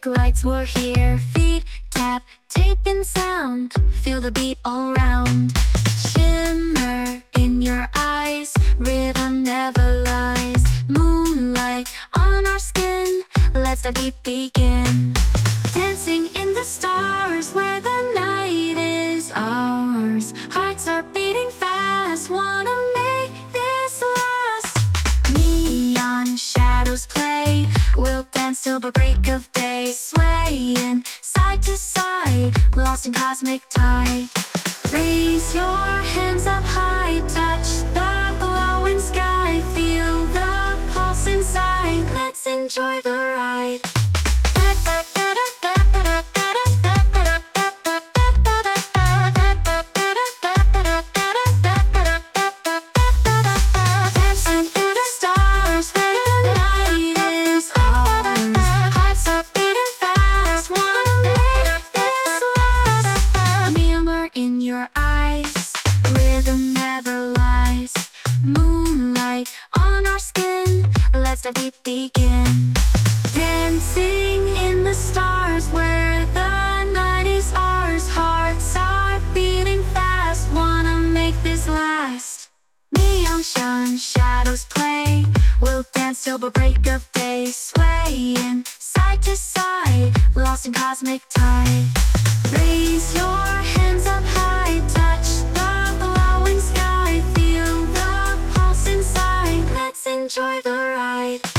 Traffic lights were here. Feet tap, taking sound. Feel the beat all round. Shimmer in your eyes, rhythm never lies. Moonlight on our skin, let's the beat begin. Dancing in the stars where the night is ours. Hearts are beating fast, wanna make this last. Neon shadows play, we'll dance till the break of day. Swaying side to side, lost in cosmic tide. Raise your hands up high, touch the glowing sky. Feel the pulse inside, let's enjoy the ride. Dancing through the stars where the night is ours. Hearts are beating fast, wanna make this last. Mirror in your eyes, rhythm never lies. Moonlight on our skin, let's the beat begin. Dancing in the stars where the night is ours. Hearts are beating fast, wanna make this last. Neon shine, shadows play, we'll dance till the break of day. Swaying side to side, lost in cosmic tide. Raise your hands up high, touch the glowing sky. Feel the pulse inside, let's enjoy the ride.